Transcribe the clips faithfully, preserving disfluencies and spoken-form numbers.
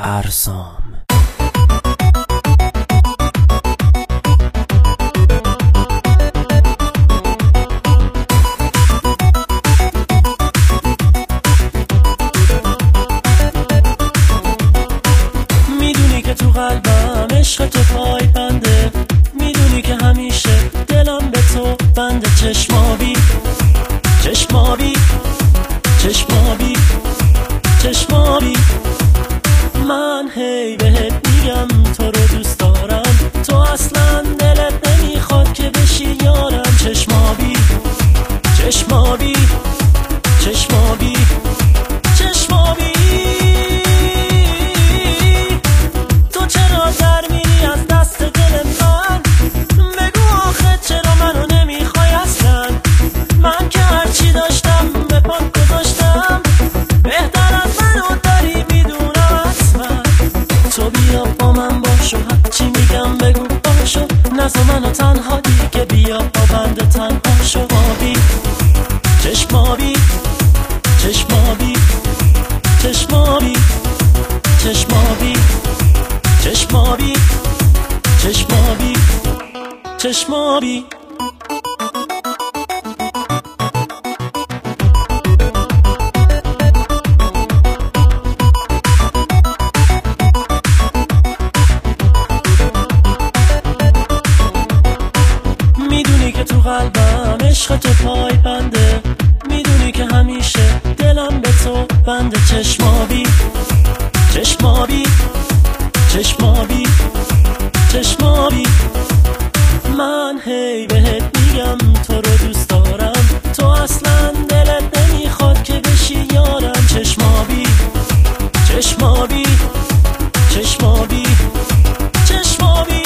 ارسام. میدونی که تو قلبم عشق تو پای بنده، میدونی که همیشه دلم به تو بنده. چشمابی چشمابی چشمابی چشمابی، من هی بهت میگم تو رو دوست دارم، تو اصلا دلت نمیخواد که بشی یارم. چشمابی چشمابی چشمابی چشمابی، تو چرا در میری از دست دل من؟ بگو آخه چرا منو نمیخوای اصلا؟ من که هرچی داشتم به پات گذاشتم، بهتر از منو داری میدونم اصلا. تو بیا با من باشو، هرچی میگم بگو باشو، نزا منو تنها دیگه، بیا با بنده تنها شو. آبی چشمابی چشمابی چشمابی چشمابی چشمابی چشمابی چشمابی. میدونی که تو قلبم عشق تو پای بنده، میدونی که همیشه دلم به تو بنده. چشمابی چشمابی چشمابی چشمابی، من هی بهت میگم تو رو دوست دارم، تو اصلا دلت نمیخواد که بشی یارم. چشمابی چشمابی چشمابی چشمابی،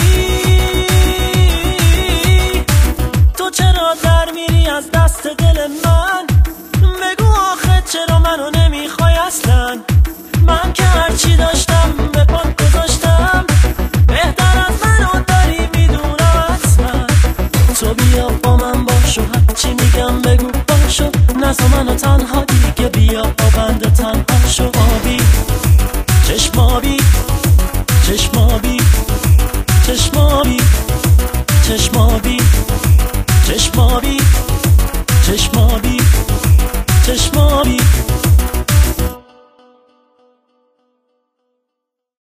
تو چرا در میری از دست دل من؟ بگو آخه چرا منو نمیخوای اصلا؟ من که هرچی داشتم به پات گذاشتم، بهتر از منو داری میدونم اصلا. تو بیا با من باشو، هرچی میگم بگو باشو، نزا منو تنها دیگه، بیا با بنده تنها شو. آبی چشمابی چشمابی چشمابی چشمابی چشمابی چشمابی چشمابی